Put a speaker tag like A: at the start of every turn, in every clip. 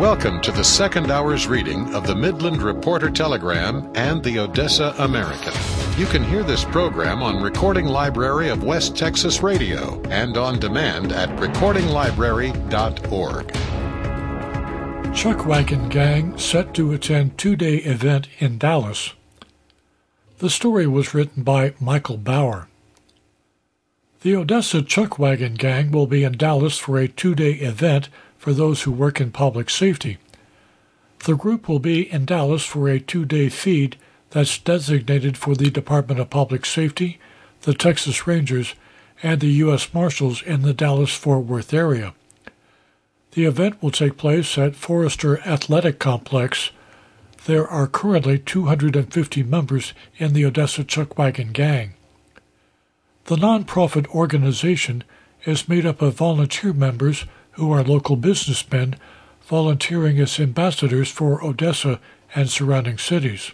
A: Welcome to the second hour's reading of the Midland Reporter Telegram and the Odessa American. You can hear this program on Recording Library of West Texas Radio and on demand at recordinglibrary.org.
B: Chuckwagon Gang set to attend two-day event in Dallas. The story was written by Michael Bauer. The Odessa Chuckwagon Gang will be in Dallas for a two-day event for those who work in public safety. The group will be in Dallas for a two-day feed that's designated for the Department of Public Safety, the Texas Rangers, and the U.S. Marshals in the Dallas-Fort Worth area. The event will take place at Forrester Athletic Complex. There are currently 250 members in the Odessa Chuckwagon Gang. The nonprofit organization is made up of volunteer members who are local businessmen volunteering as ambassadors for Odessa and surrounding cities.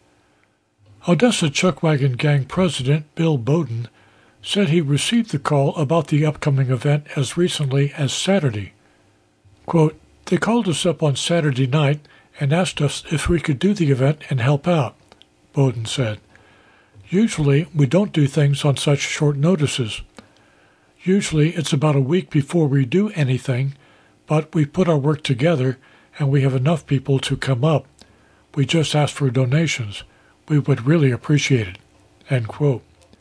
B: Odessa Chuckwagon Gang President Bill Bowden said he received the call about the upcoming event as recently as Saturday. Quote, "They called us up on Saturday night and asked us if we could do the event and help out," Bowden said. "Usually we don't do things on such short notices. Usually it's about a week before we do anything, but we put our work together and we have enough people to come up. We just ask for donations. We would really appreciate it." End quote.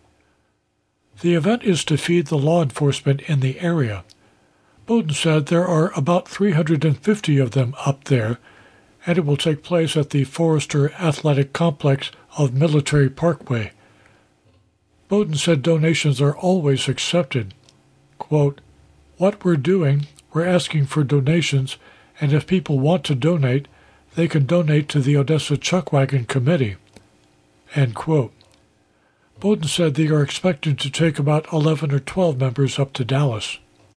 B: The event is to feed the law enforcement in the area. Bowden said there are about 350 of them up there, and it will take place at the Forrester Athletic Complex of Military Parkway. Bowden said donations are always accepted. Quote, "What we're doing, we're asking for donations, and if people want to donate, they can donate to the Odessa Chuckwagon Committee." End quote. Bowden said they are expecting to take about 11 or 12 members up to Dallas.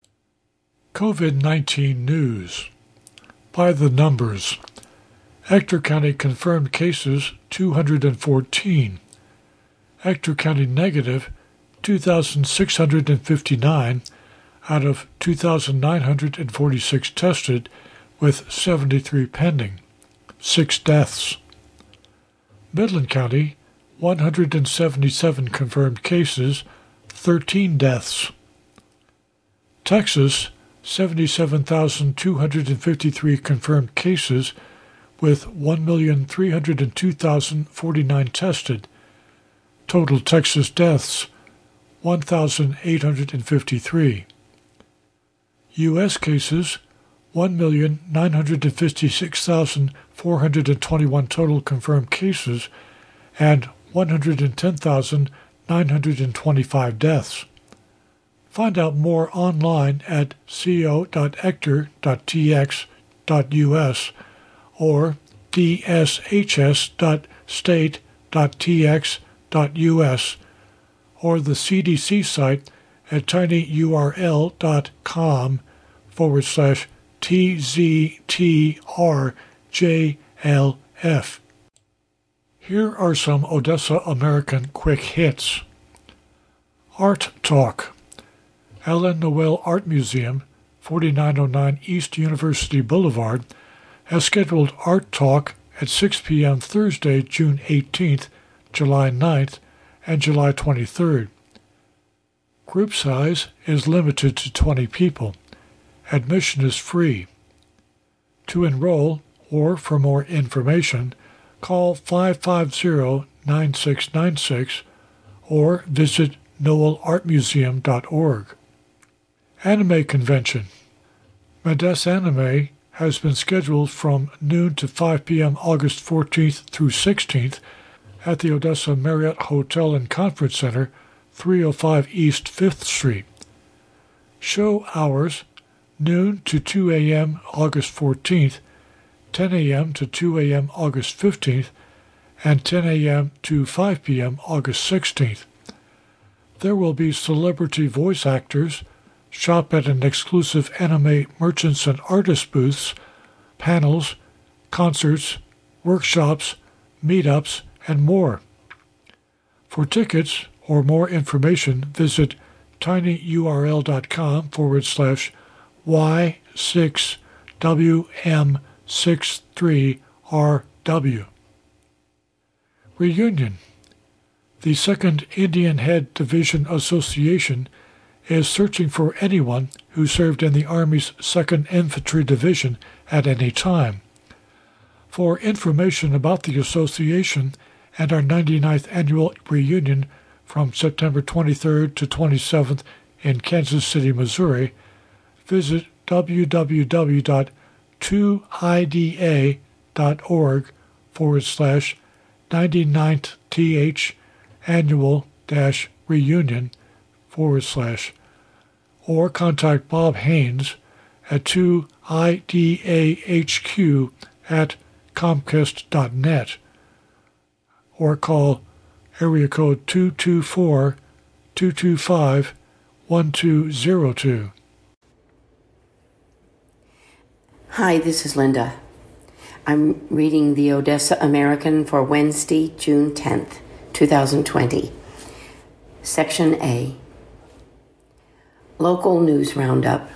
B: COVID-19 news. By the numbers. Ector County confirmed cases 214. Ector County negative 2,659 out of 2,946 tested, with 73 pending. 6 deaths. Midland County 177 confirmed cases, 13 deaths. Texas 77,253 confirmed cases, with 1,302,049 tested. Total Texas deaths 1,853. U.S. cases 1,956,421 total confirmed cases and 110,925 deaths. Find out more online at co.ector.tx.us or dshs.state.tx.us or the CDC site at tinyurl.com/TZTRJLF. Here are some Odessa American quick hits. Art Talk. Ellen Noel Art Museum, 4909 East University Boulevard, has scheduled Art Talk at 6 p.m. Thursday, June 18th, July 9th, and July 23rd. Group size is limited to 20 people. Admission is free. To enroll, or for more information, call 550-9696 or visit noelartmuseum.org. Anime Convention. Medes Anime has been scheduled from noon to 5 p.m. August 14th through 16th at the Odessa Marriott Hotel and Conference Center, 305 East 5th Street. Show hours, noon to 2 a.m. August 14th, 10 a.m. to 2 a.m. August 15th, and 10 a.m. to 5 p.m. August 16th. There will be celebrity voice actors, shop at an exclusive anime merchants and artist booths, panels, concerts, workshops, meetups, and more. For tickets or more information, visit tinyurl.com/Y6WM 63RW. Reunion. The 2nd Indian Head Division Association is searching for anyone who served in the Army's 2nd Infantry Division at any time. For information about the association and our 99th annual reunion from September 23rd to 27th in Kansas City, Missouri, visit www.2ida.org/99th annual-reunion/ or contact Bob Haynes at 2idahq@comcast.net or call area code 224-225-1202.
C: Hi, this is Linda. I'm reading the Odessa American for Wednesday, June 10th, 2020. Section A. Local News Roundup.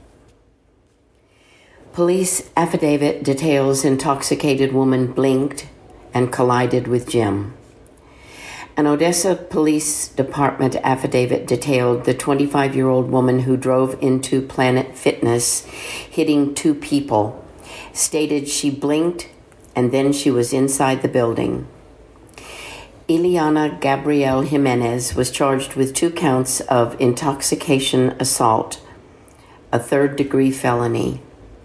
C: Police affidavit details intoxicated woman blinked and collided with Jim. An Odessa Police Department affidavit detailed the 25-year-old woman who drove into Planet Fitness, hitting two people, stated she blinked and then she was inside the building. Ileana Gabrielle Jimenez was charged with 2 counts of intoxication assault, a 3rd-degree felony.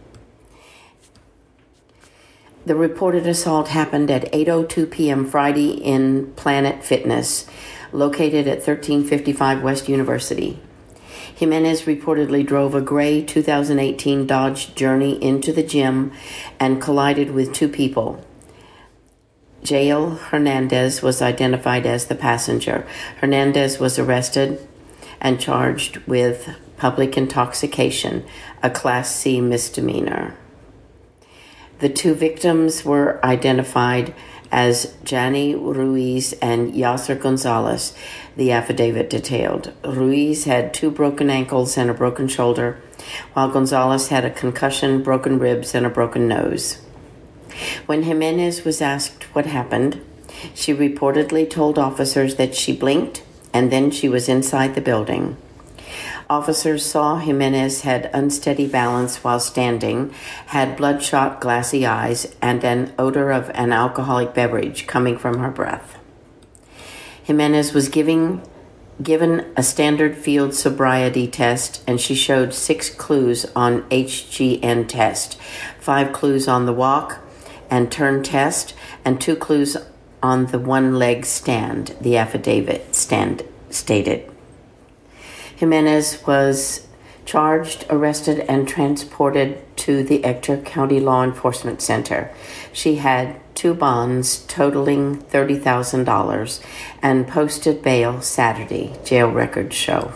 C: The reported assault happened at 8:02 p.m. Friday in Planet Fitness, located at 1355 West University. Jimenez reportedly drove a gray 2018 Dodge Journey into the gym and collided with 2 people. Jael Hernandez was identified as the passenger. Hernandez was arrested and charged with public intoxication, a Class C misdemeanor. The 2 victims were identified as Jani Ruiz and Yasser Gonzalez, the affidavit detailed. Ruiz had 2 broken ankles and a broken shoulder, while Gonzalez had a concussion, broken ribs, and a broken nose. When Jimenez was asked what happened, she reportedly told officers that she blinked and then she was inside the building. Officers saw Jimenez had unsteady balance while standing, had bloodshot glassy eyes, and an odor of an alcoholic beverage coming from her breath. Jimenez was given a standard field sobriety test, and she showed 6 clues on HGN test, 5 clues on the walk and turn test, and 2 clues on the one-leg stand, the affidavit stated. Jimenez was charged, arrested, and transported to the Ector County Law Enforcement Center. She had 2 bonds totaling $30,000 and posted bail Saturday, jail records show.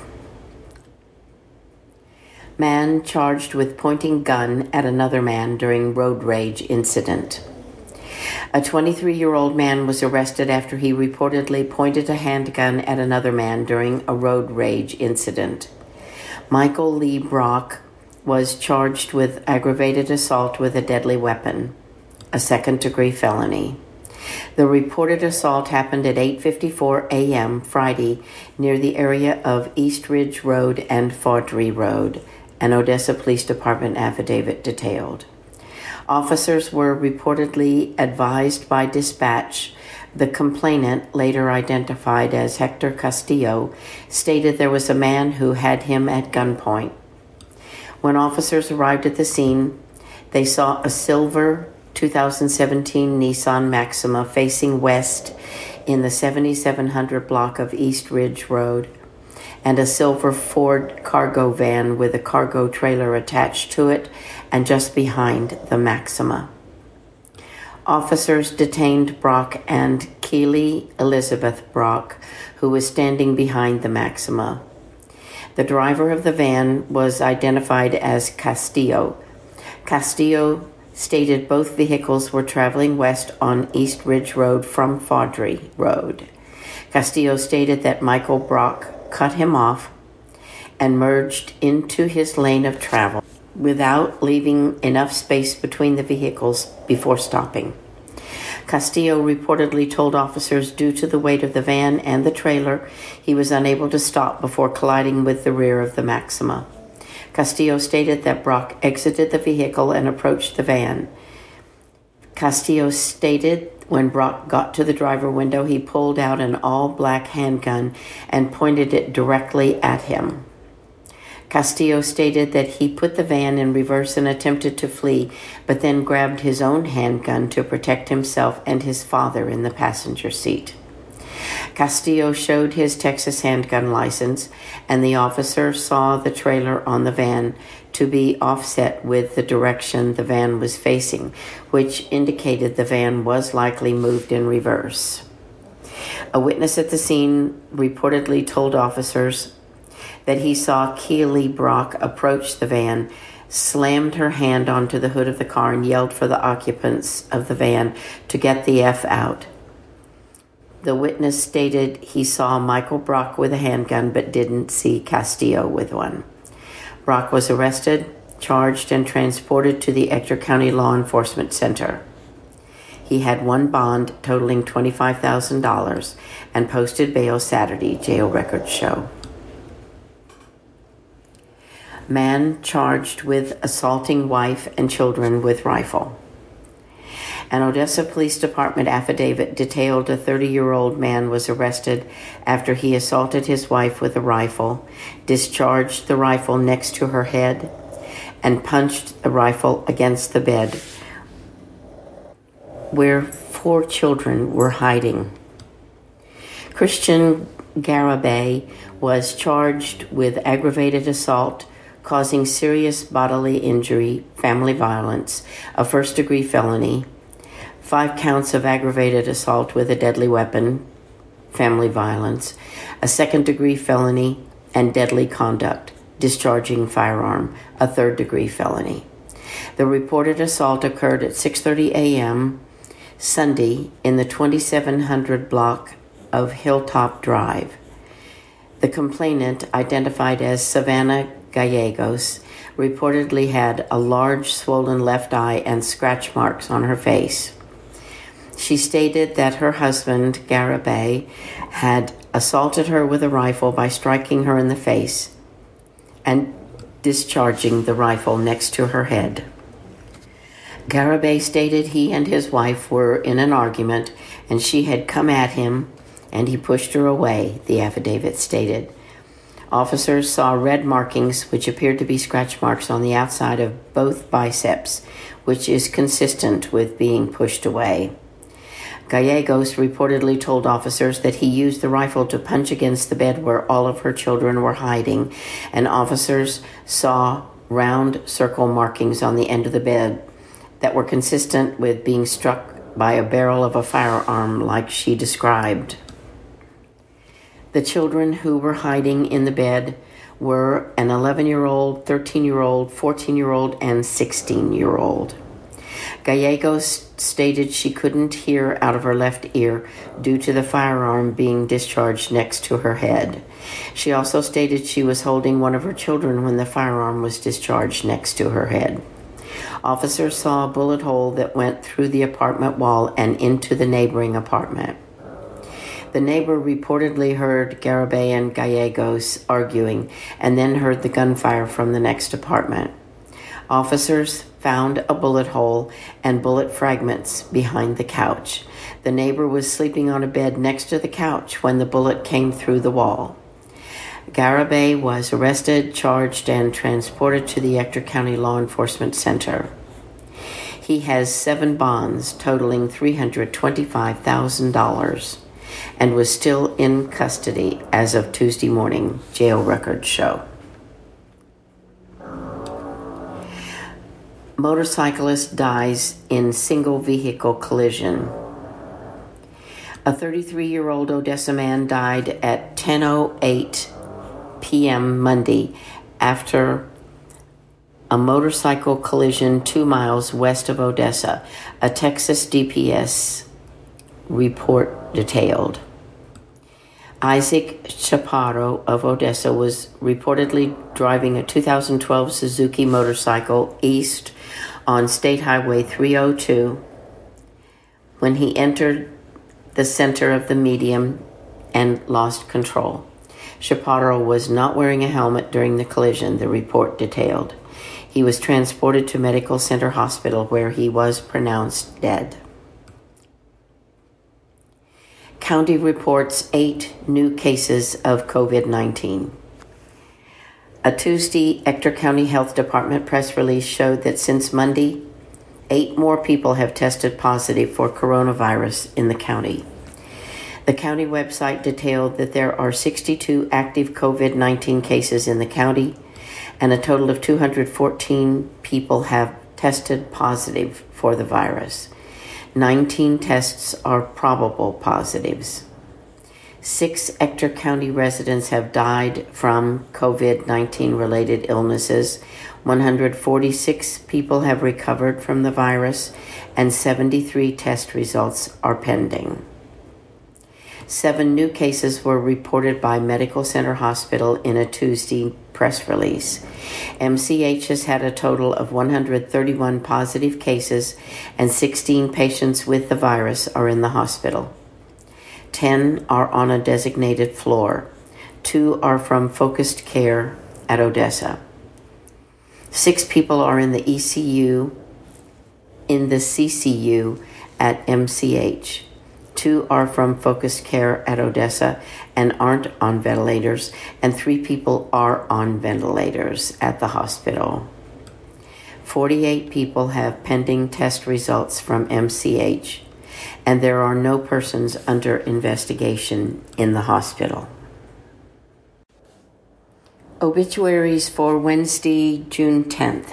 C: Man charged with pointing gun at another man during road rage incident. A 23-year-old man was arrested after he reportedly pointed a handgun at another man during a road rage incident. Michael Lee Brock was charged with aggravated assault with a deadly weapon, a 2nd-degree felony. The reported assault happened at 8:54 a.m. Friday near the area of East Ridge Road and Faudree Road, an Odessa Police Department affidavit detailed. Officers were reportedly advised by dispatch. The complainant, later identified as Hector Castillo, stated there was a man who had him at gunpoint. When officers arrived at the scene, they saw a silver 2017 Nissan Maxima facing west in the 7700 block of East Ridge Road, and a silver Ford cargo van with a cargo trailer attached to it and just behind the Maxima. Officers detained Brock and Keely Elizabeth Brock, who was standing behind the Maxima. The driver of the van was identified as Castillo. Castillo stated both vehicles were traveling west on East Ridge Road from Faudree Road. Castillo stated that Michael Brock cut him off and merged into his lane of travel. without leaving enough space between the vehicles before stopping. Castillo reportedly told officers due to the weight of the van and the trailer, he was unable to stop before colliding with the rear of the Maxima. Castillo stated that Brock exited the vehicle and approached the van. Castillo stated when Brock got to the driver window, he pulled out an all-black handgun and pointed it directly at him. Castillo stated that he put the van in reverse and attempted to flee, but then grabbed his own handgun to protect himself and his father in the passenger seat. Castillo showed his Texas handgun license, and the officer saw the trailer on the van to be offset with the direction the van was facing, which indicated the van was likely moved in reverse. A witness at the scene reportedly told officers that he saw Keely Brock approach the van, slammed her hand onto the hood of the car, and yelled for the occupants of the van to get the F out. The witness stated he saw Michael Brock with a handgun but didn't see Castillo with one. Brock was arrested, charged, and transported to the Ector County Law Enforcement Center. He had one bond totaling $25,000 and posted bail Saturday, jail records show. Man charged with assaulting wife and children with rifle. An Odessa Police Department affidavit detailed a 30-year-old man was arrested after he assaulted his wife with a rifle, discharged the rifle next to her head, and punched the rifle against the bed where 4 children were hiding. Christian Garabay was charged with aggravated assault, causing serious bodily injury, family violence, a first-degree felony, 5 counts of aggravated assault with a deadly weapon, family violence, a second-degree felony, and deadly conduct, discharging firearm, a third-degree felony. The reported assault occurred at 6:30 a.m. Sunday in the 2700 block of Hilltop Drive. The complainant, identified as Savannah Gallegos, reportedly had a large swollen left eye and scratch marks on her face. She stated that her husband, Garabay, had assaulted her with a rifle by striking her in the face and discharging the rifle next to her head. Garabay stated he and his wife were in an argument and she had come at him and he pushed her away, the affidavit stated. Officers saw red markings which appeared to be scratch marks on the outside of both biceps, which is consistent with being pushed away. Gallegos reportedly told officers that he used the rifle to punch against the bed where all of her children were hiding, and officers saw round circle markings on the end of the bed that were consistent with being struck by a barrel of a firearm like she described. The children who were hiding in the bed were an 11-year-old, 13-year-old, 14-year-old, and 16-year-old. Gallegos stated she couldn't hear out of her left ear due to the firearm being discharged next to her head. She also stated she was holding one of her children when the firearm was discharged next to her head. Officers saw a bullet hole that went through the apartment wall and into the neighboring apartment. The neighbor reportedly heard Garabay and Gallegos arguing and then heard the gunfire from the next apartment. Officers found a bullet hole and bullet fragments behind the couch. The neighbor was sleeping on a bed next to the couch when the bullet came through the wall. Garabay was arrested, charged, and transported to the Ector County Law Enforcement Center. He has 7 bonds totaling $325,000 and was still in custody as of Tuesday morning, jail records show. Motorcyclist dies in single vehicle collision. A 33-year-old Odessa man died at 10:08 p.m. Monday after a motorcycle collision 2 miles west of Odessa, a Texas DPS report detailed. Isaac Chaparro of Odessa was reportedly driving a 2012 Suzuki motorcycle east on State Highway 302 when he entered the center of the median and lost control. Chaparro was not wearing a helmet during the collision, the report detailed. He was transported to Medical Center Hospital where he was pronounced dead. County reports 8 new cases of COVID-19. A Tuesday Ector County Health Department press release showed that since Monday, 8 more people have tested positive for coronavirus in the county. The county website detailed that there are 62 active COVID-19 cases in the county, and a total of 214 people have tested positive for the virus. 19 tests are probable positives. 6 Ector County residents have died from COVID-19 related illnesses. 146 people have recovered from the virus, and 73 test results are pending. 7 new cases were reported by Medical Center Hospital in a Tuesday press release. MCH has had a total of 131 positive cases, and 16 patients with the virus are in the hospital. 10 are on a designated floor. 2 are from focused care at Odessa. 6 people are in the ECU, in the CCU at MCH. 2 are from focused care at Odessa and aren't on ventilators, and 3 people are on ventilators at the hospital. 48 people have pending test results from MCH, and there are no persons under investigation in the hospital. Obituaries for Wednesday, June 10th.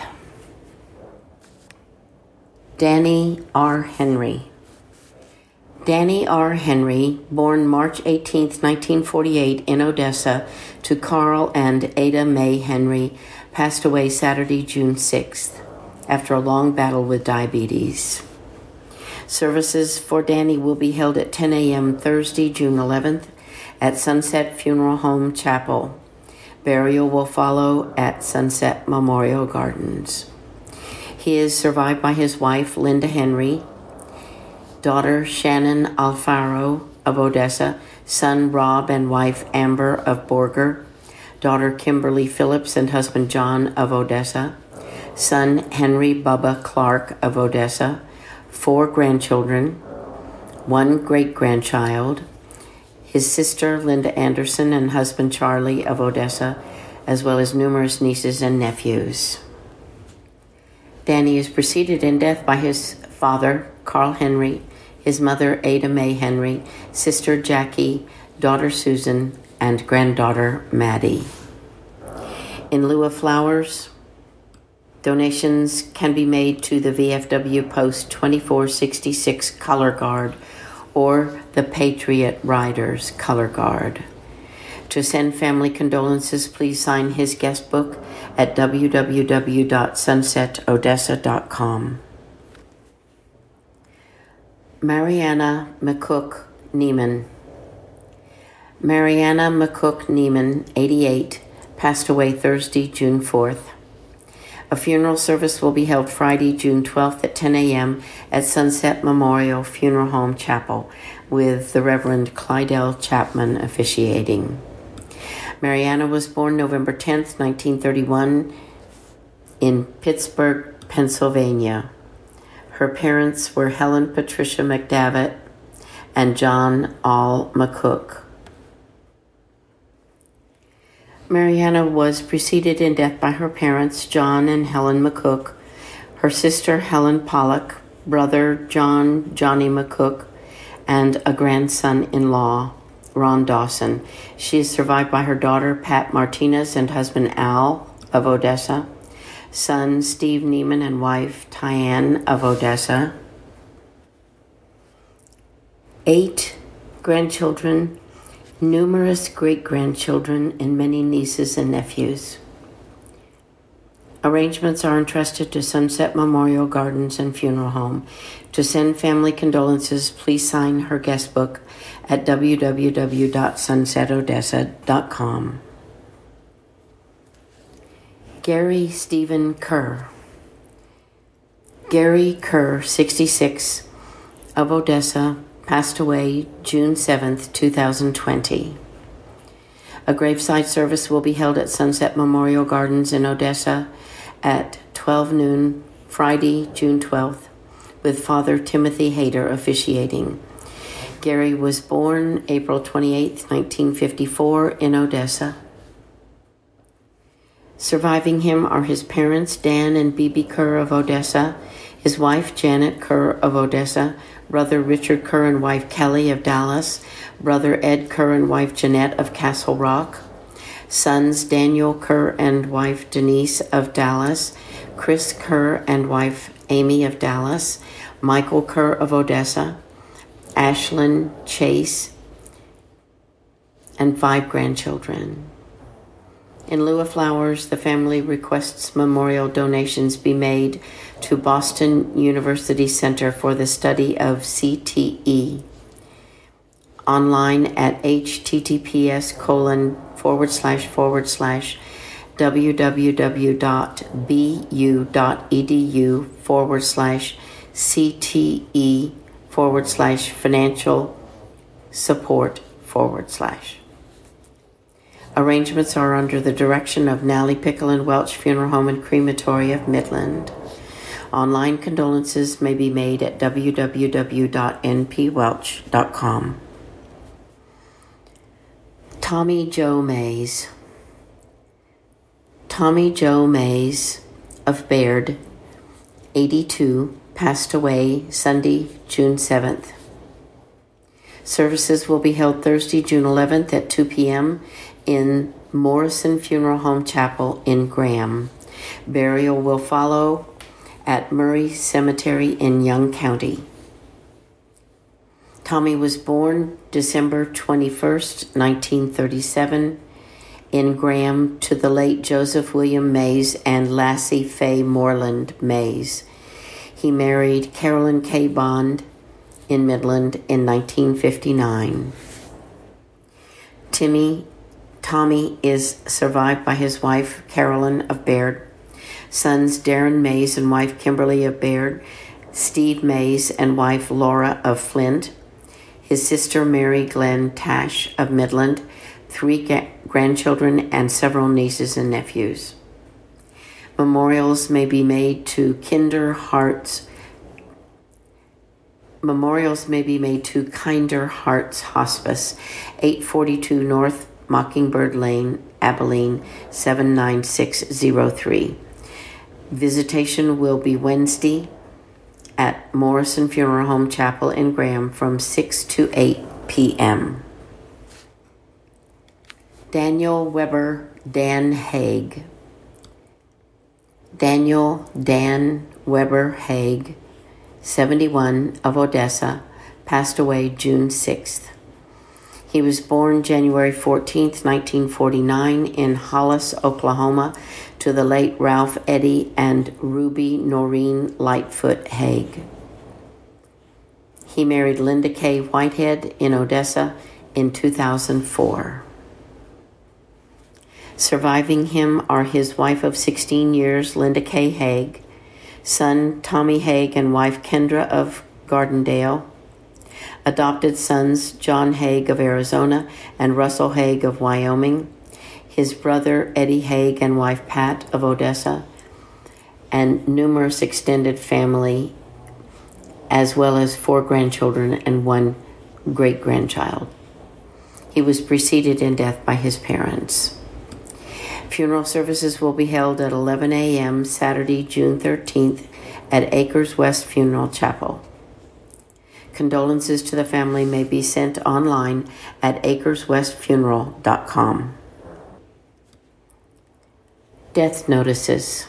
C: Danny R. Henry. Danny R. Henry, born March 18, 1948 in Odessa to Carl and Ada Mae Henry, passed away Saturday, June 6th, after a long battle with diabetes. Services for Danny will be held at 10 a.m. Thursday, June 11th at Sunset Funeral Home Chapel. Burial will follow at Sunset Memorial Gardens. He is survived by his wife, Linda Henry, daughter Shannon Alfaro of Odessa, son Rob and wife Amber of Borger, daughter Kimberly Phillips and husband John of Odessa, son Henry Bubba Clark of Odessa, 4 grandchildren, 1 great-grandchild, his sister Linda Anderson and husband Charlie of Odessa, as well as numerous nieces and nephews. Danny is preceded in death by his father, Carl Henry, his mother, Ada Mae Henry, sister Jackie, daughter Susan, and granddaughter Maddie. In lieu of flowers, donations can be made to the VFW Post 2466 Color Guard or the Patriot Riders Color Guard. To send family condolences, please sign his guest book at www.sunsetodessa.com. Mariana McCook Neiman. Mariana McCook Neiman, 88, passed away Thursday, June 4th. A funeral service will be held Friday, June 12th at 10 a.m. at Sunset Memorial Funeral Home Chapel with the Reverend Clydell Chapman officiating. Mariana was born November 10th, 1931 in Pittsburgh, Pennsylvania. Her parents were Helen Patricia McDavitt and John All McCook. Mariana was preceded in death by her parents, John and Helen McCook, her sister Helen Pollock, brother John Johnny McCook, and a grandson-in-law, Ron Dawson. She is survived by her daughter, Pat Martinez, and husband Al of Odessa, son Steve Neiman and wife Tyann of Odessa, 8 grandchildren, numerous great-grandchildren, and many nieces and nephews. Arrangements are entrusted to Sunset Memorial Gardens and Funeral Home. To send family condolences, please sign her guest book at www.sunsetodessa.com. Gary Stephen Kerr. Gary Kerr, 66, of Odessa, passed away June 7th, 2020. A graveside service will be held at Sunset Memorial Gardens in Odessa at 12 noon, Friday, June 12th, with Father Timothy Hayter officiating. Gary was born April 28, 1954, in Odessa. Surviving him are his parents, Dan and Bibi Kerr of Odessa, his wife, Janet Kerr of Odessa, brother Richard Kerr and wife Kelly of Dallas, brother Ed Kerr and wife Jeanette of Castle Rock, sons Daniel Kerr and wife Denise of Dallas, Chris Kerr and wife Amy of Dallas, Michael Kerr of Odessa, Ashlyn Chase, and 5 grandchildren. In lieu of flowers, the family requests memorial donations be made to Boston University Center for the Study of CTE, online at https://www.bu.edu/CTE/financial support/. Arrangements are under the direction of Nally Pickle and Welch Funeral Home and Crematory of Midland. Online condolences may be made at www.npwelch.com. Tommy Joe Mays. Tommy Joe Mays of Baird, 82, passed away Sunday, June 7th. Services will be held Thursday, June 11th at 2 p.m. in Morrison Funeral Home Chapel in Graham. Burial will follow at Murray Cemetery in Young County. Tommy was born December 21st, 1937, in Graham to the late Joseph William Mays and Lassie Faye Moreland Mays. He married Carolyn K. Bond in Midland in 1959. Tommy is survived by his wife, Carolyn of Baird, sons Darren Mays and wife Kimberly of Baird, Steve Mays and wife Laura of Flint, his sister Mary Glenn Tash of Midland, 3 grandchildren, and several nieces and nephews. Memorials may be made to Kinder Hearts Hospice, 842 North Mockingbird Lane, Abilene, 79603. Visitation will be Wednesday at Morrison Funeral Home Chapel in Graham from 6 to 8 p.m. Daniel Weber Dan Haig. Daniel Dan Weber Haig, 71, of Odessa, passed away June 6th. He was born January 14th, 1949 in Hollis, Oklahoma, to the late Ralph Eddy and Ruby Noreen Lightfoot Haig. He married Linda K. Whitehead in Odessa in 2004. Surviving him are his wife of 16 years, Linda K. Haig, son Tommy Haig and wife Kendra of Gardendale, adopted sons John Haig of Arizona and Russell Haig of Wyoming, his brother Eddie Haig and wife Pat of Odessa, and numerous extended family, as well as 4 grandchildren and 1 great-grandchild. He was preceded in death by his parents. Funeral services will be held at 11 a.m. Saturday, June 13th at Acres West Funeral Chapel. Condolences to the family may be sent online at acreswestfuneral.com. Death notices.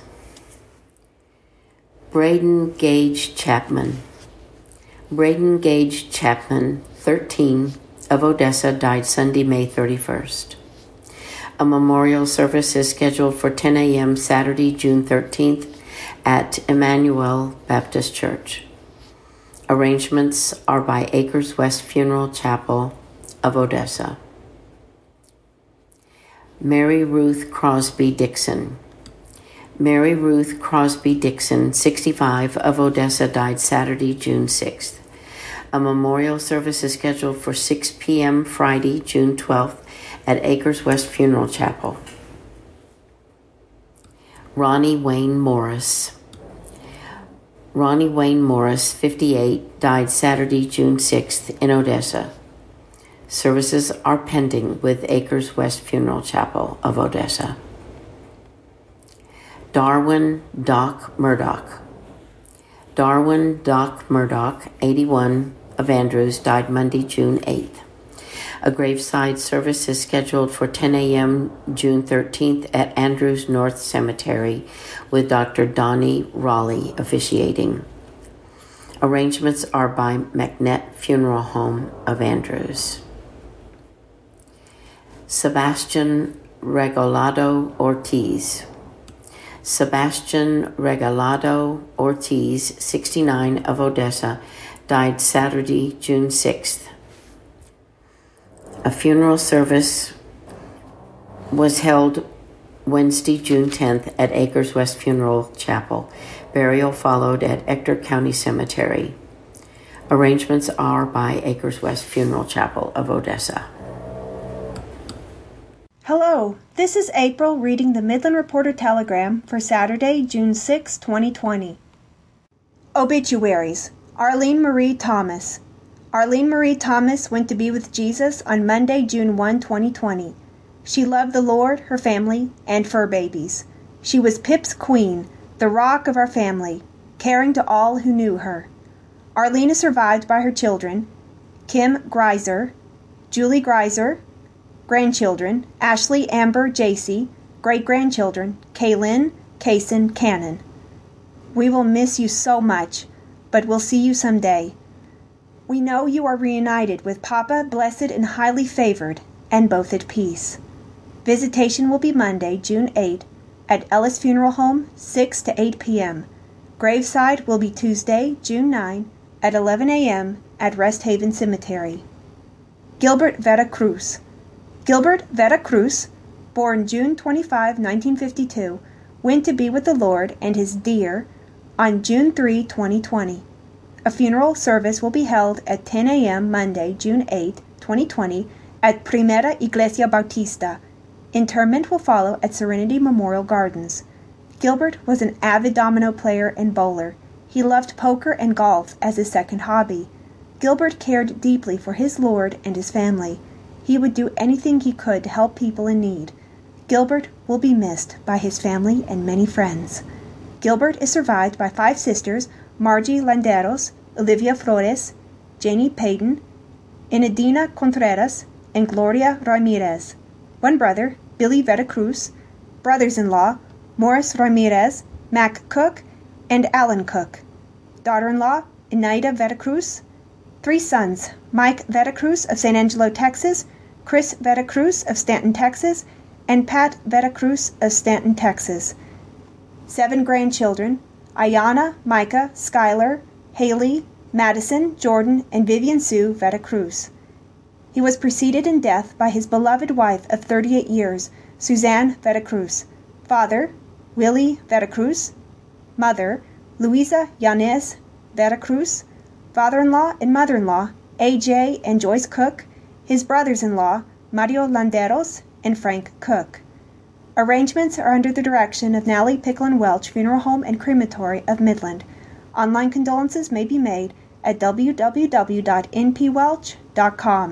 C: Braden Gage Chapman. Braden Gage Chapman, 13, of Odessa, died Sunday, May 31st. A memorial service is scheduled for 10 a.m. Saturday, June 13th at Emmanuel Baptist Church. Arrangements are by Acres West Funeral Chapel of Odessa. Mary Ruth Crosby Dixon. Mary Ruth Crosby Dixon, 65, of Odessa, died Saturday, June 6th. A memorial service is scheduled for 6 p.m. Friday, June 12th at Acres West Funeral Chapel. Ronnie Wayne Morris. Ronnie Wayne Morris, 58, died Saturday, June 6th in Odessa. Services are pending with Acres West Funeral Chapel of Odessa. Darwin Doc Murdoch. Darwin Doc Murdoch, 81, of Andrews, died Monday, June 8th. A graveside service is scheduled for 10 a.m. June 13th at Andrews North Cemetery with Dr. Donnie Raleigh officiating. Arrangements are by McNett Funeral Home of Andrews. Sebastian Regalado Ortiz. Sebastian Regalado Ortiz, 69, of Odessa, died Saturday, June 6th. A funeral service was held Wednesday, June 10th at Acres West Funeral Chapel. Burial followed at Ector County Cemetery. Arrangements are by Acres West Funeral Chapel of Odessa.
D: Hello, this is April reading the Midland Reporter Telegram for Saturday, June 6, 2020. Obituaries. Arlene Marie Thomas. Arlene Marie Thomas went to be with Jesus on Monday, June 1, 2020. She loved the Lord, her family, and fur babies. She was Pip's queen, the rock of our family, caring to all who knew her. Arlene is survived by her children, Kim Greiser, Julie Greiser, grandchildren, Ashley, Amber, JC, great-grandchildren, Kaylin, Kaysen, Cannon. We will miss you so much, but we'll see you someday. We know you are reunited with Papa, blessed and highly favored, and both at peace. Visitation will be Monday, June 8, at Ellis Funeral Home, 6 to 8 p.m. Graveside will be Tuesday, June 9, at 11 a.m. at Rest Haven Cemetery. Gilbert Vera Cruz. Gilbert Vera Cruz, born June 25, 1952, went to be with the Lord and his dear on June 3, 2020. A funeral service will be held at 10 a.m. Monday, June 8, 2020, at Primera Iglesia Bautista. Interment will follow at Serenity Memorial Gardens. Gilbert was an avid domino player and bowler. He loved poker and golf as his second hobby. Gilbert cared deeply for his Lord and his family. He would do anything he could to help people in need. Gilbert will be missed by his family and many friends. Gilbert is survived by 5 sisters, Margie Landeros, Olivia Flores, Janie Payton, Enedina Contreras, and Gloria Ramirez. 1 brother, Billy Vera Cruz, brothers-in-law, Morris Ramirez, Mac Cook, and Alan Cook. Daughter-in-law, Enaida Vera Cruz. 3 sons, Mike Vera Cruz of San Angelo, Texas, Chris Vera Cruz of Stanton, Texas, and Pat Vera Cruz of Stanton, Texas. 7 grandchildren, Ayana, Micah, Skylar, Haley, Madison, Jordan, and Vivian Sue Vera Cruz. He was preceded in death by his beloved wife of 38 years, Suzanne Vera Cruz. Father, Willie Vera Cruz. Mother, Luisa Yanez Vera Cruz. Father-in-law and mother-in-law, A.J. and Joyce Cook. His brothers-in-law, Mario Landeros and Frank Cook. Arrangements are under the direction of Nally Pickle & Welch Funeral Home and Crematory of Midland. Online condolences may be made at www.npwelch.com.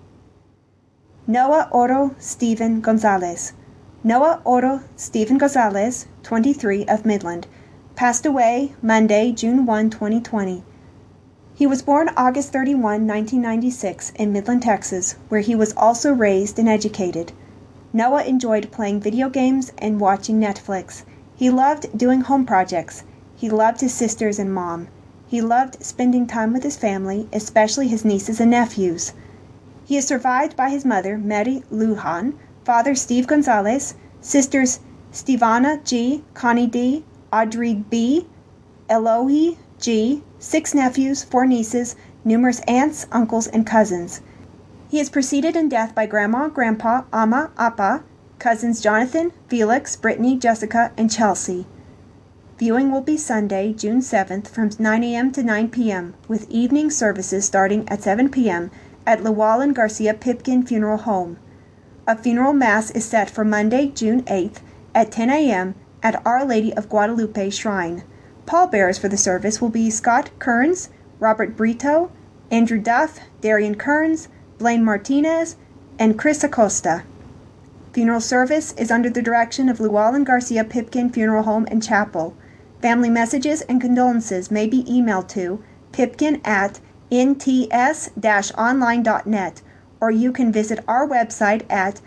D: Noah Oro Stephen Gonzalez. Noah Oro Stephen Gonzalez, 23, of Midland, passed away Monday, June 1, 2020. He was born August 31, 1996, in Midland, Texas, where he was also raised and educated. Noah enjoyed playing video games and watching Netflix. He loved doing home projects. He loved his sisters and mom. He loved spending time with his family, especially his nieces and nephews. He is survived by his mother, Mary Lujan, Father Steve Gonzalez, Sisters Stevana G., Connie D., Audrey B., Elohi G., 6 nephews, 4 nieces, numerous aunts, uncles, and cousins. He is preceded in death by Grandma, Grandpa, Ama, Appa, cousins Jonathan, Felix, Brittany, Jessica, and Chelsea. Viewing will be Sunday, June 7th from 9 a.m. to 9 p.m., with evening services starting at 7 p.m. at Llewellyn Garcia Pipkin Funeral Home. A funeral mass is set for Monday, June 8th at 10 a.m. at Our Lady of Guadalupe Shrine. Pallbearers for the service will be Scott Kearns, Robert Brito, Andrew Duff, Darian Kearns, Blaine Martinez, and Chris Acosta. Funeral service is under the direction of Llewellyn Garcia Pipkin Funeral Home and Chapel. Family messages and condolences may be emailed to pipkin@nts-online.net, or you can visit our website at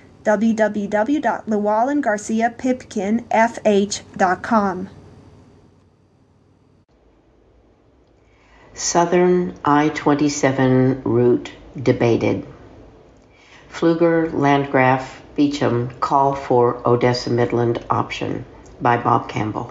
D: www.llewellyngarciapipkinfh.com.
C: Southern I-27 route debated. Pfluger, Landgraf, Beecham call for Odessa Midland option by Bob Campbell.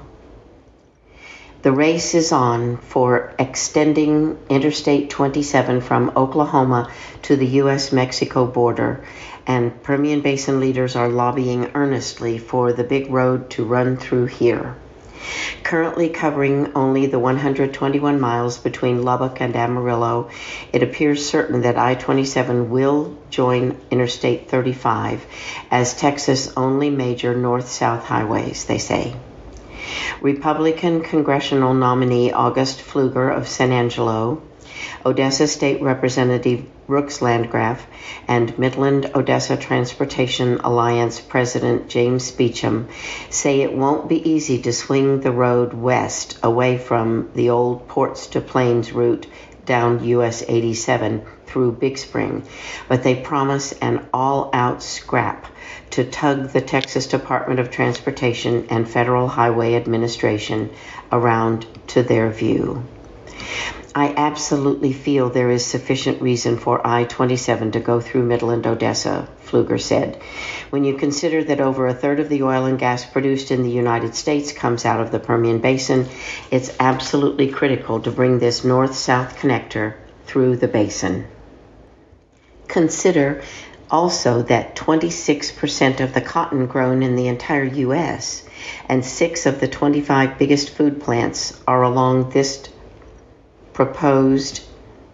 C: The race is on for extending Interstate 27 from Oklahoma to the U.S.-Mexico border, and Permian Basin leaders are lobbying earnestly for the big road to run through here. Currently covering only the 121 miles between Lubbock and Amarillo, it appears certain that I-27 will join Interstate 35 as Texas' only major north-south highways, they say. Republican congressional nominee August Pfluger of San Angelo, Odessa State Representative Brooks Landgraf, and Midland-Odessa Transportation Alliance President James Beecham say it won't be easy to swing the road west away from the old Ports to Plains route down US 87 through Big Spring, but they promise an all-out scrap to tug the Texas Department of Transportation and Federal Highway Administration around to their view. I absolutely feel there is sufficient reason for I-27 to go through Midland-Odessa, Pfluger said. When you consider that over a third of the oil and gas produced in the United States comes out of the Permian Basin, it's absolutely critical to bring this north-south connector through the basin. Consider also that 26% of the cotton grown in the entire U.S. and 6 of the 25 biggest food plants are along this proposed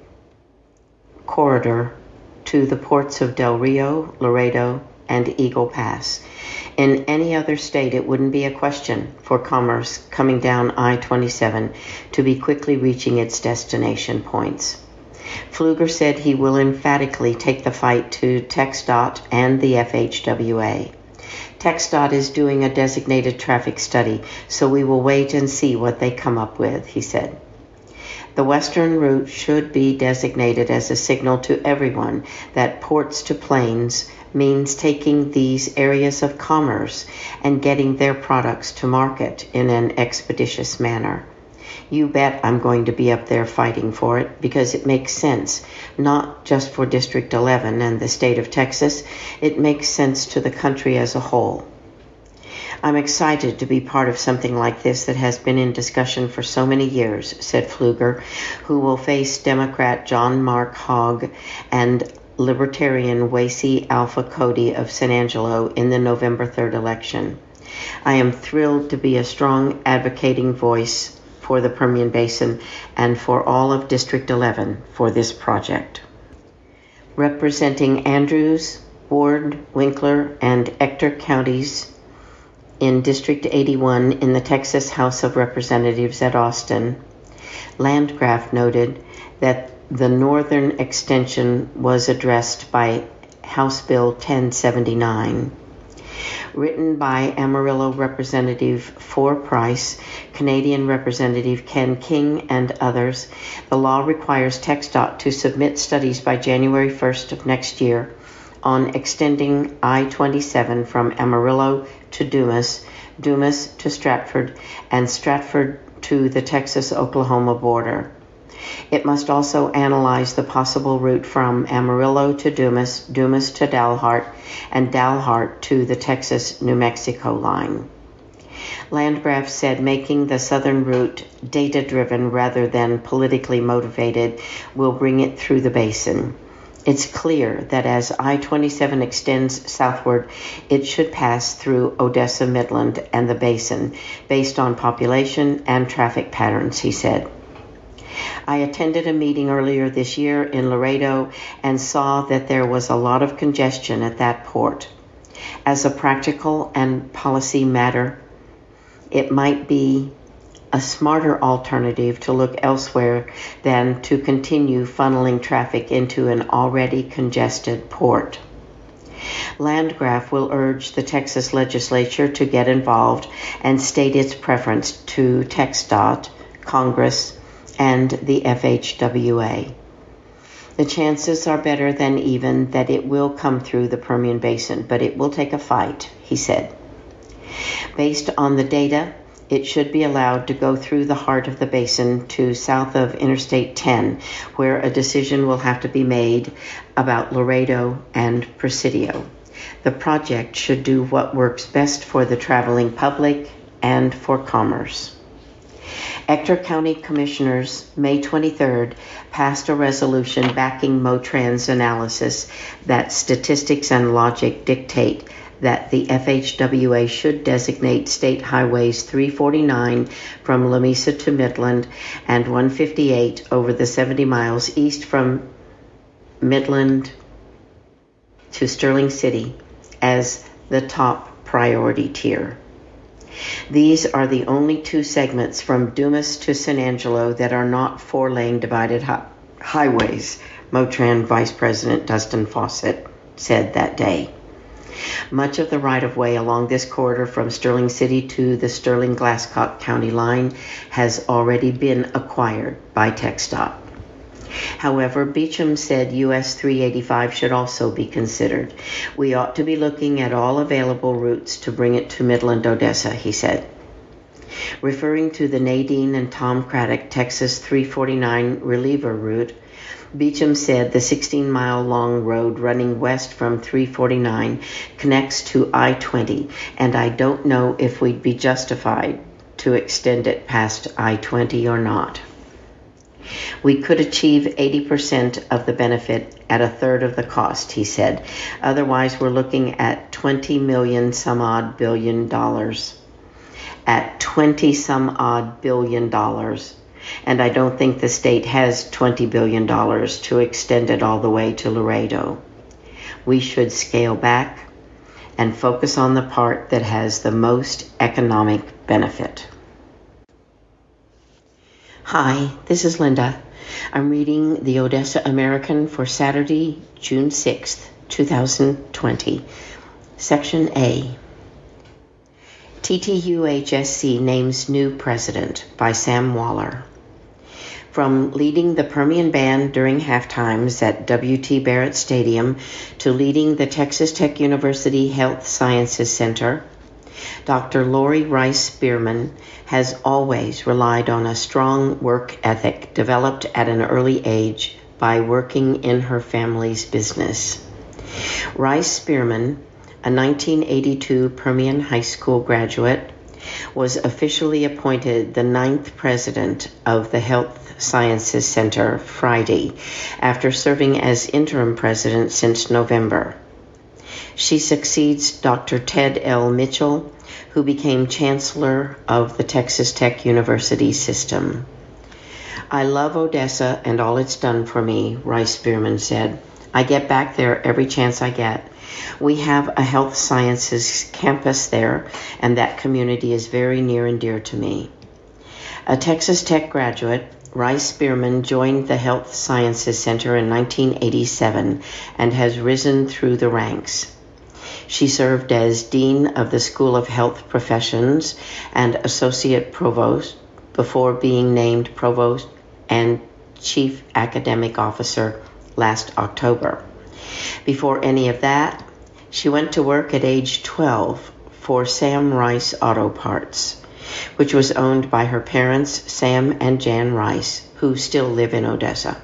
C: corridor to the ports of Del Rio, Laredo, and Eagle Pass. In any other state, it wouldn't be a question for commerce coming down I-27 to be quickly reaching its destination points. Pfluger said he will emphatically take the fight to TxDOT and the FHWA. TxDOT is doing a designated traffic study, so we will wait and see what they come up with, he said. The western route should be designated as a signal to everyone that ports to plains means taking these areas of commerce and getting their products to market in an expeditious manner. You bet I'm going to be up there fighting for it because it makes sense, not just for District 11 and the state of Texas, it makes sense to the country as a whole. I'm excited to be part of something like this that has been in discussion for so many years, said Pfluger, who will face Democrat John Mark Hogg and Libertarian Wasey Alpha Cody of San Angelo in the November 3rd election. I am thrilled to be a strong advocating voice for the Permian Basin and for all of District 11 for this project. Representing Andrews, Ward, Winkler, and Ector counties in District 81 in the Texas House of Representatives at Austin, Landgraf noted that the northern extension was addressed by House Bill 1079. Written by Amarillo Representative For Price, Canadian Representative Ken King, and others, the law requires TxDOT to submit studies by January 1st of next year on extending I-27 from Amarillo to Dumas, Dumas to Stratford, and Stratford to the Texas-Oklahoma border. It must also analyze the possible route from Amarillo to Dumas, Dumas to Dalhart, and Dalhart to the Texas-New Mexico line. Landgraf said making the southern route data-driven rather than politically motivated will bring it through the basin. It's clear that as I-27 extends southward, it should pass through Odessa, Midland, and the basin, based on population and traffic patterns, he said. I attended a meeting earlier this year in Laredo and saw that there was a lot of congestion at that port. As a practical and policy matter, it might be a smarter alternative to look elsewhere than to continue funneling traffic into an already congested port. Landgraf will urge the Texas legislature to get involved and state its preference to TxDOT, Congress, and the FHWA. The chances are better than even that it will come through the Permian Basin, but it will take a fight, he said. Based on the data, it should be allowed to go through the heart of the basin to south of Interstate 10, where a decision will have to be made about Laredo and Presidio. The project should do what works best for the traveling public and for commerce. Ector County Commissioners, May 23rd, passed a resolution backing Motran's analysis that statistics and logic dictate that the FHWA should designate State Highways 349 from Lamesa to Midland and 158 over the 70 miles east from Midland to Sterling City as the top priority tier. These are the only two segments from Dumas to San Angelo that are not four-lane divided highways, Motran Vice President Dustin Fawcett said that day. Much of the right-of-way along this corridor from Sterling City to the Sterling-Glasscock County line has already been acquired by TxDOT. However, Beecham said US 385 should also be considered. We ought to be looking at all available routes to bring it to Midland, Odessa, he said. Referring to the Nadine and Tom Craddock Texas 349 reliever route, Beecham said the 16-mile-long road running west from 349 connects to I-20, and I don't know if we'd be justified to extend it past I-20 or not. We could achieve 80% of the benefit at a third of the cost, he said. Otherwise, we're looking at $20 million some odd billion dollars. At $20 some odd billion dollars. And I don't think the state has $20 billion to extend it all the way to Laredo. We should scale back and focus on the part that has the most economic benefit. Hi, this is Linda. I'm reading the Odessa American for Saturday, June 6th, 2020. Section A. TTUHSC names new president by Sam Waller. From leading the Permian Band during halftimes at W.T. Barrett Stadium to leading the Texas Tech University Health Sciences Center, Dr. Lori Rice Spearman has always relied on a strong work ethic developed at an early age by working in her family's business. Rice Spearman, a 1982 Permian High School graduate, was officially appointed the 9th president of the Health Sciences Center Friday, after serving as interim president since November. She succeeds Dr. Ted L. Mitchell, who became chancellor of the Texas Tech University system. I love Odessa and all it's done for me, Rice Spearman said. I get back there every chance I get. We have a health sciences campus there, and that community is very near and dear to me. A Texas Tech graduate, Rice Spearman joined the Health Sciences Center in 1987 and has risen through the ranks. She served as Dean of the School of Health Professions and Associate Provost before being named Provost and Chief Academic Officer last October. Before any of that, she went to work at age 12 for Sam Rice Auto Parts, which was owned by her parents, Sam and Jan Rice, who still live in Odessa.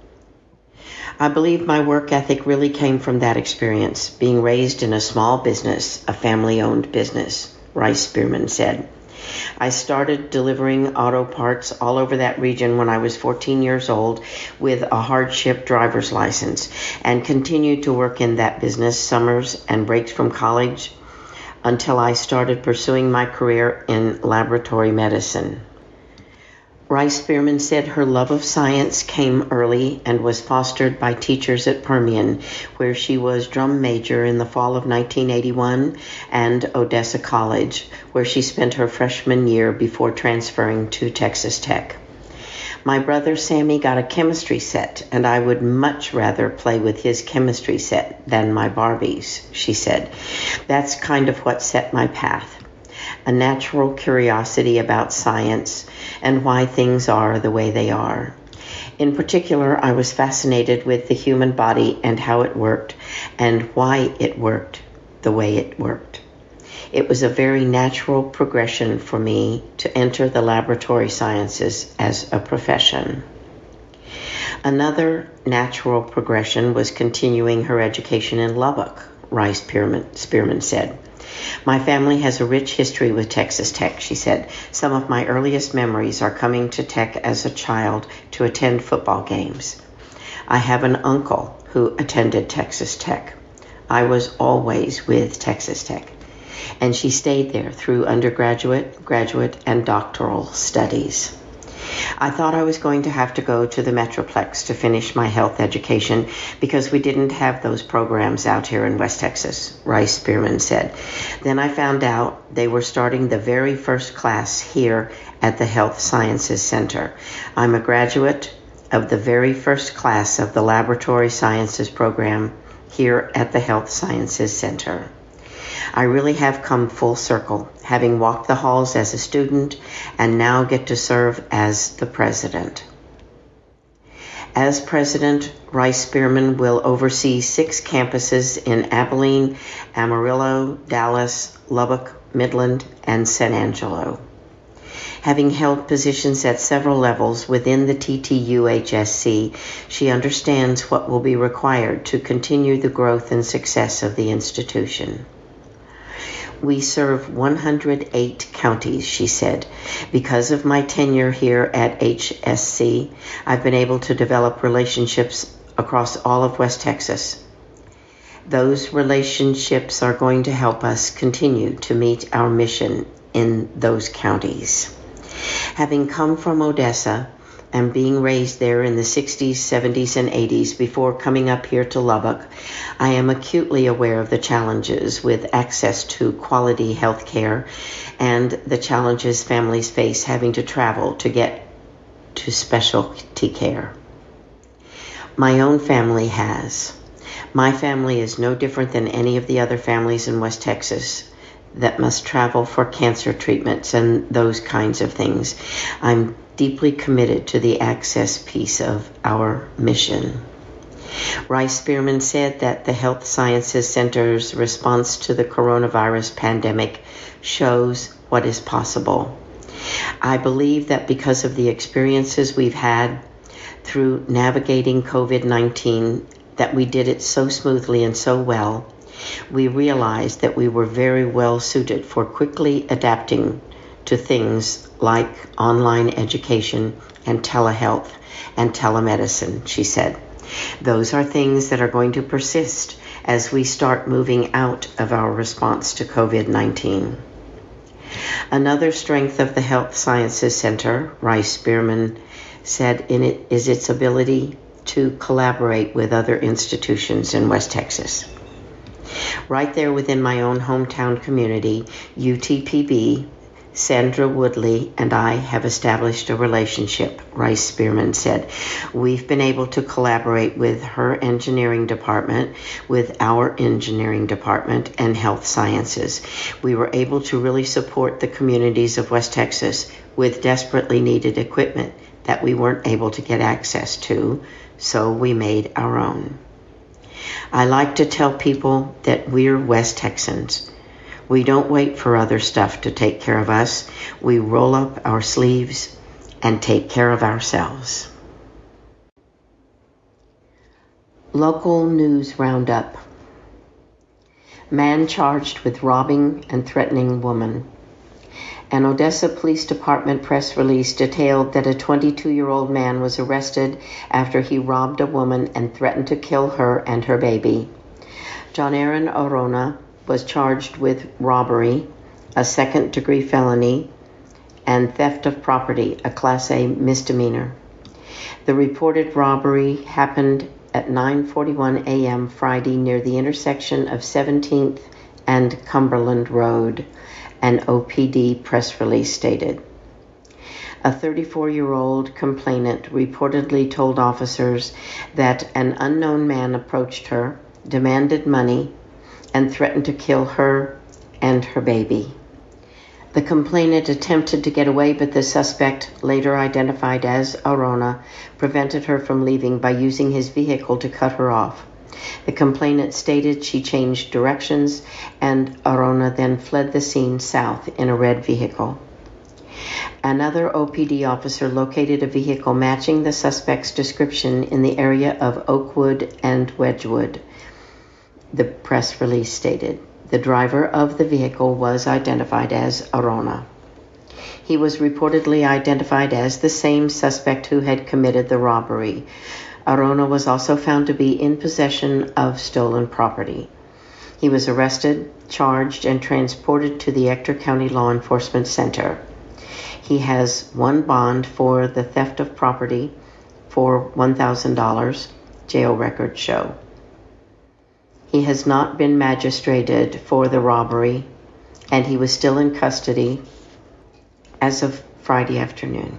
C: I believe my work ethic really came from that experience, being raised in a small business, a family-owned business, Rice Spearman said. I started delivering auto parts all over that region when I was 14 years old with a hardship driver's license, and continued to work in that business summers and breaks from college until I started pursuing my career in laboratory medicine. Rice Spearman said her love of science came early and was fostered by teachers at Permian, where she was drum major in the fall of 1981, and Odessa College, where she spent her freshman year before transferring to Texas Tech. My brother Sammy got a chemistry set, and I would much rather play with his chemistry set than my Barbies, she said. That's kind of what set my path. A natural curiosity about science and why things are the way they are. In particular, I was fascinated with the human body and how it worked and why it worked the way it worked. It was a very natural progression for me to enter the laboratory sciences as a profession. Another natural progression was continuing her education in Lubbock, Rice Spearman said. My family has a rich history with Texas Tech, she said. Some of my earliest memories are coming to Tech as a child to attend football games. I have an uncle who attended Texas Tech. I was always with Texas Tech, and she stayed there through undergraduate, graduate, and doctoral studies. I thought I was going to have to go to the Metroplex to finish my health education because we didn't have those programs out here in West Texas, Rice Spearman said. Then I found out they were starting the very first class here at the Health Sciences Center. I'm a graduate of the very first class of the Laboratory Sciences program here at the Health Sciences Center. I really have come full circle, having walked the halls as a student and now get to serve as the president. As president, Rice Spearman will oversee 6 campuses in Abilene, Amarillo, Dallas, Lubbock, Midland, and San Angelo. Having held positions at several levels within the TTUHSC, she understands what will be required to continue the growth and success of the institution. We serve 108 counties, she said. Because of my tenure here at HSC, I've been able to develop relationships across all of West Texas. Those relationships are going to help us continue to meet our mission in those counties. Having come from Odessa and being raised there in the 60s, 70s, and 80s before coming up here to Lubbock, I am acutely aware of the challenges with access to quality health care and the challenges families face having to travel to get to specialty care. My own family has. My family is no different than any of the other families in West Texas that must travel for cancer treatments and those kinds of things. I'm deeply committed to the access piece of our mission. Rice Spearman said that the Health Sciences Center's response to the coronavirus pandemic shows what is possible. I believe that because of the experiences we've had through navigating COVID-19, that we did it so smoothly and so well, we realized that we were very well suited for quickly adapting to things like online education and telehealth and telemedicine, she said. Those are things that are going to persist as we start moving out of our response to COVID-19. Another strength of the Health Sciences Center, Rice Spearman said, is its ability to collaborate with other institutions in West Texas. Right there within my own hometown community, UTPB, Sandra Woodley and I have established a relationship, Rice Spearman said. We've been able to collaborate with her engineering department, with our engineering department, and health sciences. We were able to really support the communities of West Texas with desperately needed equipment that we weren't able to get access to, so we made our own. I like to tell people that we're West Texans. We don't wait for other stuff to take care of us. We roll up our sleeves and take care of ourselves. Local News Roundup. Man charged with robbing and threatening woman. An Odessa Police Department press release detailed that a 22-year-old man was arrested after he robbed a woman and threatened to kill her and her baby. John Aaron Orona was charged with robbery, a second-degree felony, and theft of property, a Class A misdemeanor. The reported robbery happened at 9:41 a.m. Friday near the intersection of 17th and Cumberland Road, an OPD press release stated. A 34-year-old complainant reportedly told officers that an unknown man approached her, demanded money, and threatened to kill her and her baby. The complainant attempted to get away, but the suspect, later identified as Orona, prevented her from leaving by using his vehicle to cut her off. The complainant stated she changed directions, and Orona then fled the scene south in a red vehicle. Another OPD officer located a vehicle matching the suspect's description in the area of Oakwood and Wedgwood, the press release stated. The driver of the vehicle was identified as Orona. He was reportedly identified as the same suspect who had committed the robbery. Orona was also found to be in possession of stolen property. He was arrested, charged, and transported to the Ector County Law Enforcement Center. He has one bond for the theft of property for $1,000, jail records show. He has not been magistrated for the robbery, and he was still in custody as of Friday afternoon.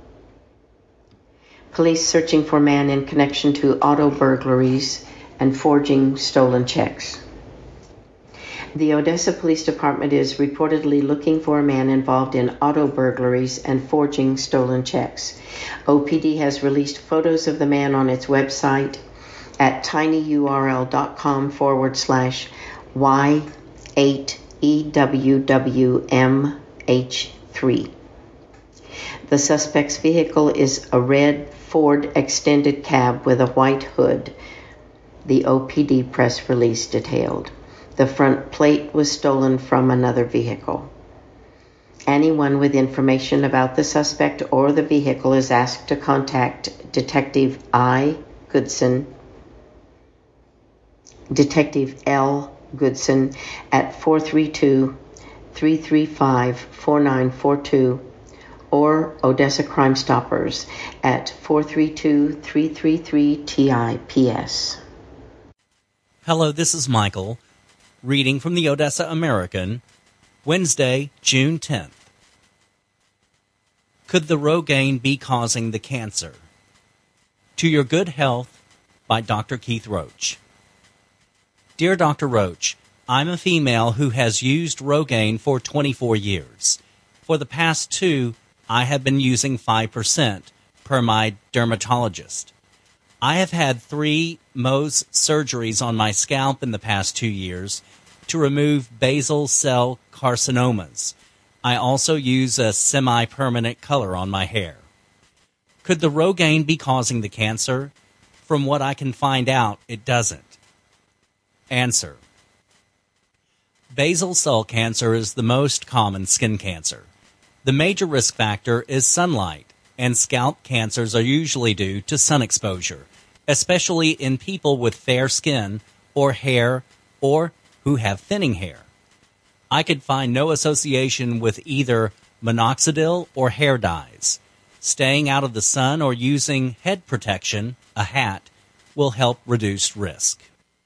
C: Police searching for man in connection to auto burglaries and forging stolen checks. The Odessa Police Department is reportedly looking for a man involved in auto burglaries and forging stolen checks. OPD has released photos of the man on its website at tinyurl.com/Y8EWWMH3. The suspect's vehicle is a red Ford extended cab with a white hood, the OPD press release detailed. The front plate was stolen from another vehicle. Anyone with information about the suspect or the vehicle is asked to contact Detective L. Goodson at 432-335-4942 or Odessa Crime Stoppers at 432-333-TIPS.
E: Hello, this is Michael, reading from the Odessa American, Wednesday, June 10th. Could the Rogaine be causing the cancer? To Your Good Health by Dr. Keith Roach. Dear Dr. Roach, I'm a female who has used Rogaine for 24 years. For the past 2, I have been using 5% per my dermatologist. I have had 3 Mohs surgeries on my scalp in the past 2 years to remove basal cell carcinomas. I also use a semi-permanent color on my hair. Could the Rogaine be causing the cancer? From what I can find out, it doesn't. Answer. Basal cell cancer is the most common skin cancer. The major risk factor is sunlight, and scalp cancers are usually due to sun exposure, especially in people with fair skin or hair or who have thinning hair. I could find no association with either minoxidil or hair dyes. Staying out of the sun or using head protection, a hat, will help reduce risk.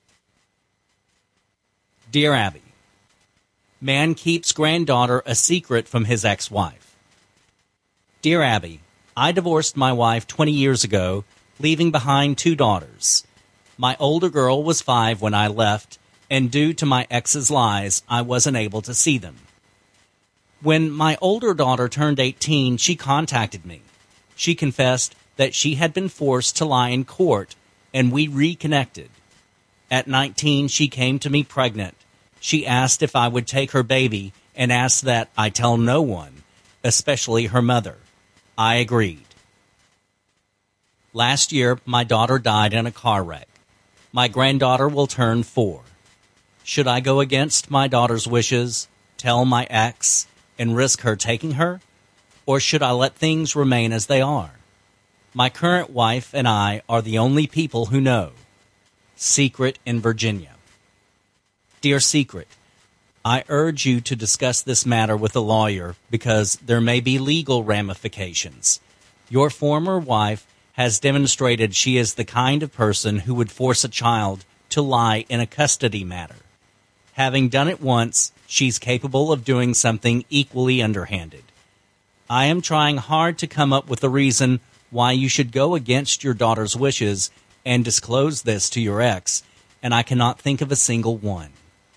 E: Dear Abby, man keeps granddaughter a secret from his ex-wife. Dear Abby, I divorced my wife 20 years ago, leaving behind 2 daughters. My older girl was 5 when I left, and due to my ex's lies, I wasn't able to see them. When my older daughter turned 18, she contacted me. She confessed that she had been forced to lie in court, and we reconnected. At 19, she came to me pregnant. She asked if I would take her baby and asked that I tell no one, especially her mother. I agreed. Last year, my daughter died in a car wreck. My granddaughter will turn 4. Should I go against my daughter's wishes, tell my ex, and risk her taking her? Or should I let things remain as they are? My current wife and I are the only people who know. Secret in Virginia. Dear Secret, I urge you to discuss this matter with a lawyer because there may be legal ramifications. Your former wife has demonstrated she is the kind of person who would force a child to lie in a custody matter. Having done it once, she's capable of doing something equally underhanded. I am trying hard to come up with a reason why you should go against your daughter's wishes and disclose this to your ex, and I cannot think of a single one.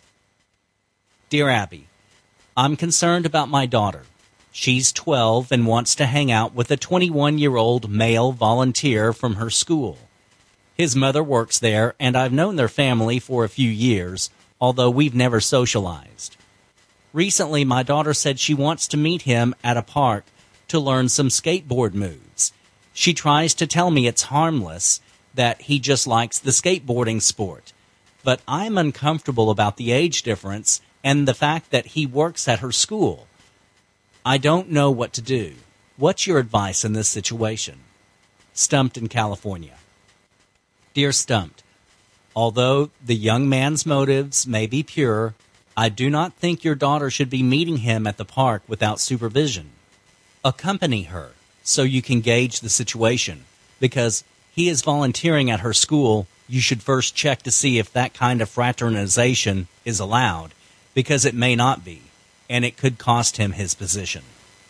E: Dear Abby, I'm concerned about my daughter. She's 12 and wants to hang out with a 21-year-old male volunteer from her school. His mother works there, and I've known their family for a few years, although we've never socialized. Recently, my daughter said she wants to meet him at a park to learn some skateboard moves. She tries to tell me it's harmless, that he just likes the skateboarding sport. But I'm uncomfortable about the age difference and the fact that he works at her school. I don't know what to do. What's your advice in this situation? Stumped in California. Dear Stumped, although the young man's motives may be pure, I do not think your daughter should be meeting him at the park without supervision. Accompany her so you can gauge the situation, because he is volunteering at her school. You should first check to see if that kind of fraternization is allowed, because it may not be, and it could cost him his position.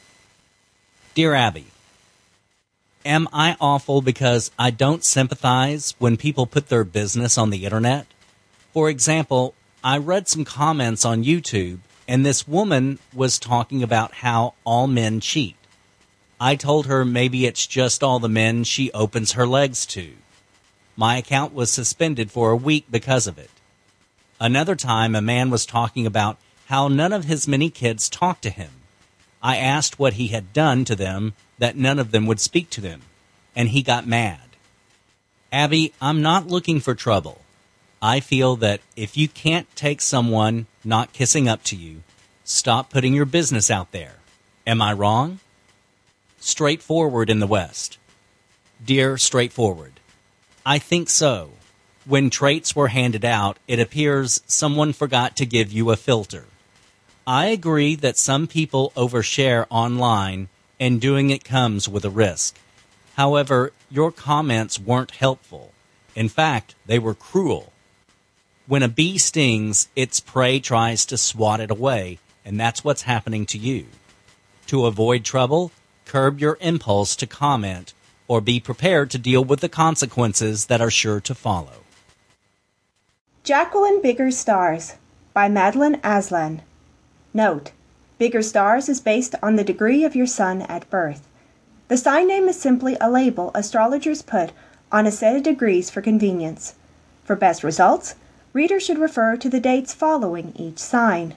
E: Dear Abby, am I awful because I don't sympathize when people put their business on the internet? For example, I read some comments on YouTube, and this woman was talking about how all men cheat. I told her maybe it's just all the men she opens her legs to. My account was suspended for a week because of it. Another time, a man was talking about how none of his many kids talked to him. I asked what he had done to them that none of them would speak to him, and he got mad. Abby, I'm not looking for trouble. I feel that if you can't take someone not kissing up to you, stop putting your business out there. Am I wrong? Straightforward in the West. Dear Straightforward, I think so. When traits were handed out, it appears someone forgot to give you a filter. I agree that some people overshare online, and doing it comes with a risk. However, your comments weren't helpful. In fact, they were cruel. When a bee stings, its prey tries to swat it away, and that's what's happening to you. To avoid trouble, curb your impulse to comment, or be prepared to deal with the consequences that are sure to follow.
D: Jacqueline Bigger Stars by Madeline Aslan. Note: Bigger Stars is based on the degree of your sun at birth. The sign name is simply a label astrologers put on a set of degrees for convenience. For best results, readers should refer to the dates following each sign.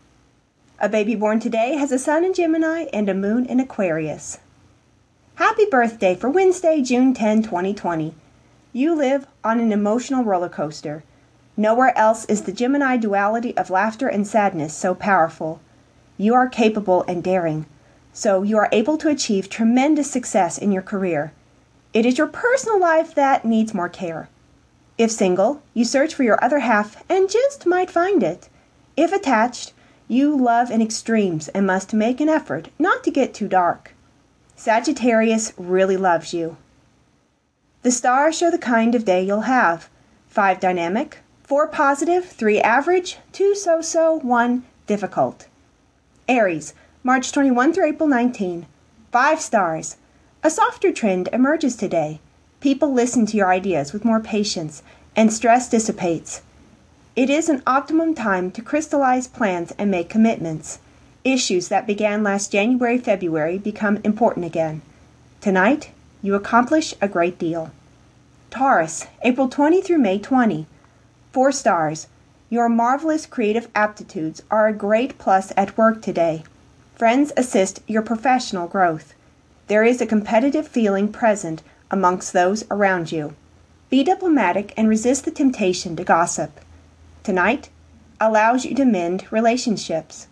D: A baby born today has a sun in Gemini and a moon in Aquarius. Happy birthday for Wednesday, June 10, 2020. You live on an emotional roller coaster. Nowhere else is the Gemini duality of laughter and sadness so powerful. You are capable and daring, so you are able to achieve tremendous success in your career. It is your personal life that needs more care. If single, you search for your other half and just might find it. If attached, you love in extremes and must make an effort not to get too dark. Sagittarius really loves you. The stars show the kind of day you'll have. 5 dynamic, 4 positive, 3 average, 2 so-so, 1 difficult. Aries, March 21 through April 19. 5 stars. A softer trend emerges today. People listen to your ideas with more patience, and stress dissipates. It is an optimum time to crystallize plans and make commitments. Issues that began last January-February become important again. Tonight, you accomplish a great deal. Taurus, April 20 through May 20. 4 stars. Your marvelous creative aptitudes are a great plus at work today. Friends assist your professional growth. There is a competitive feeling present amongst those around you. Be diplomatic and resist the temptation to gossip. Tonight allows you to mend relationships.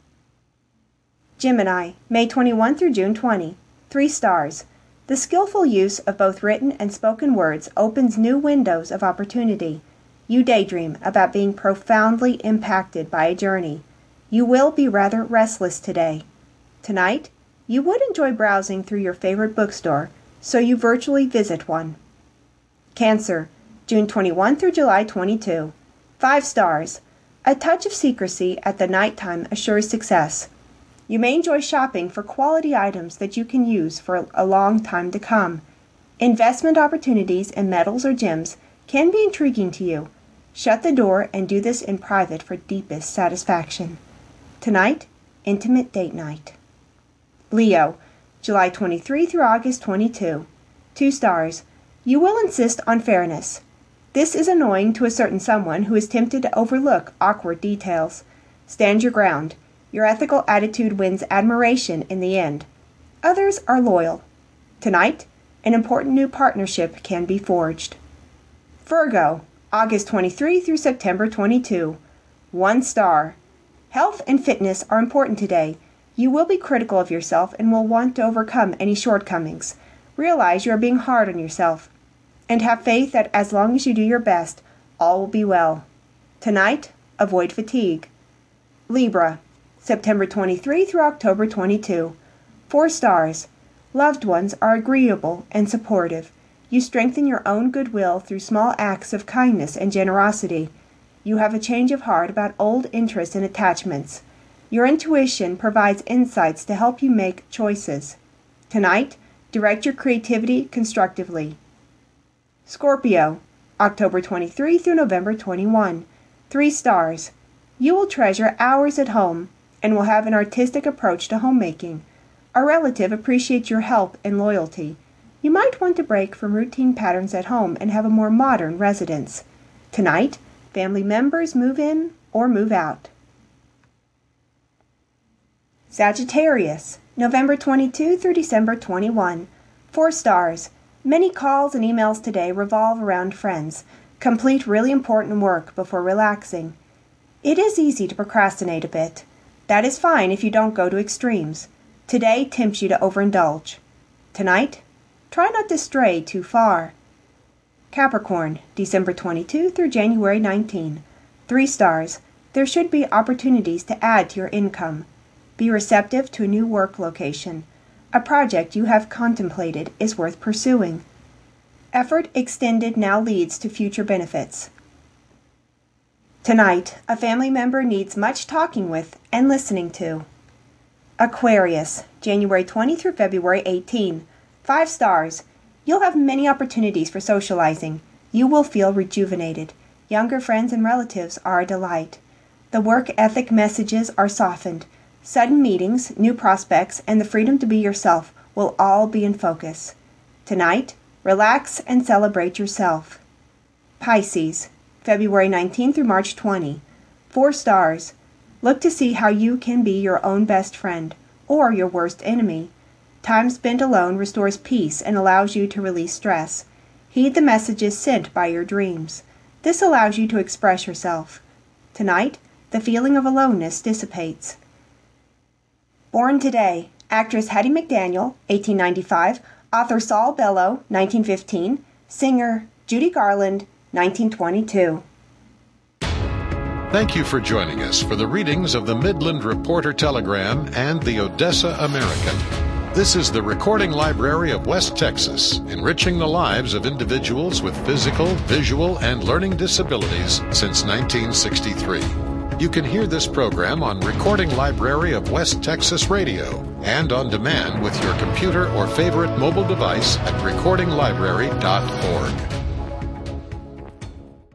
D: Gemini, May 21 through June 20. 3 stars. The skillful use of both written and spoken words opens new windows of opportunity. You daydream about being profoundly impacted by a journey. You will be rather restless today. Tonight, you would enjoy browsing through your favorite bookstore, so you virtually visit one. Cancer, June 21 through July 22. 5 stars. A touch of secrecy at the nighttime assures success. You may enjoy shopping for quality items that you can use for a long time to come. Investment opportunities in metals or gems can be intriguing to you. Shut the door and do this in private for deepest satisfaction. Tonight, intimate date night. Leo, July 23 through August 22. 2 stars. You will insist on fairness. This is annoying to a certain someone who is tempted to overlook awkward details. Stand your ground. Your ethical attitude wins admiration in the end. Others are loyal. Tonight, an important new partnership can be forged. Virgo, August 23 through September 22. 1 star. Health and fitness are important today. You will be critical of yourself and will want to overcome any shortcomings. Realize you are being hard on yourself. And have faith that as long as you do your best, all will be well. Tonight, avoid fatigue. Libra, September 23 through October 22. 4 stars. Loved ones are agreeable and supportive. You strengthen your own goodwill through small acts of kindness and generosity. You have a change of heart about old interests and attachments. Your intuition provides insights to help you make choices. Tonight, direct your creativity constructively. Scorpio, October 23 through November 21. 3 stars. You will treasure hours at home and will have an artistic approach to homemaking. A relative appreciates your help and loyalty. You might want to break from routine patterns at home and have a more modern residence. Tonight, family members move in or move out. Sagittarius, November 22 through December 21. 4 stars. Many calls and emails today revolve around friends. Complete really important work before relaxing. It is easy to procrastinate a bit. That is fine if you don't go to extremes. Today tempts you to overindulge. Tonight, try not to stray too far. Capricorn, December 22 through January 19. 3 stars. There should be opportunities to add to your income. Be receptive to a new work location. A project you have contemplated is worth pursuing. Effort extended now leads to future benefits. Tonight, a family member needs much talking with and listening to. Aquarius, January 20 through February 18. 5 stars. You'll have many opportunities for socializing. You will feel rejuvenated. Younger friends and relatives are a delight. The work ethic messages are softened. Sudden meetings, new prospects, and the freedom to be yourself will all be in focus. Tonight, relax and celebrate yourself. Pisces, February 19 through March 20. 4 stars. Look to see how you can be your own best friend, or your worst enemy. Time spent alone restores peace and allows you to release stress. Heed the messages sent by your dreams. This allows you to express yourself. Tonight, the feeling of aloneness dissipates. Born today, actress Hattie McDaniel, 1895, author Saul Bellow, 1915, singer Judy Garland, 1922.
A: Thank you for joining us for the readings of the Midland Reporter Telegram and the Odessa American. This is the Recording Library of West Texas, enriching the lives of individuals with physical, visual, and learning disabilities since 1963. You can hear this program on Recording Library of West Texas Radio and on demand with your computer or favorite mobile device at recordinglibrary.org.